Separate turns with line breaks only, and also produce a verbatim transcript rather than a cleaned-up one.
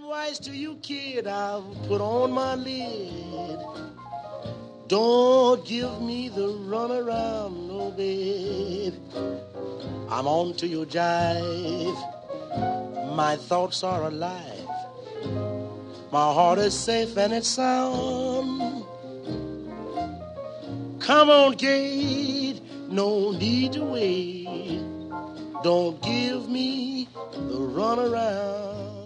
advice to you, kid, I've put on my lid. Don't give me the runaround, no, babe. I'm on to your jive. My thoughts are alive. My heart is safe and it's sound. Come on, kid, no need to wait. Don't give me the runaround.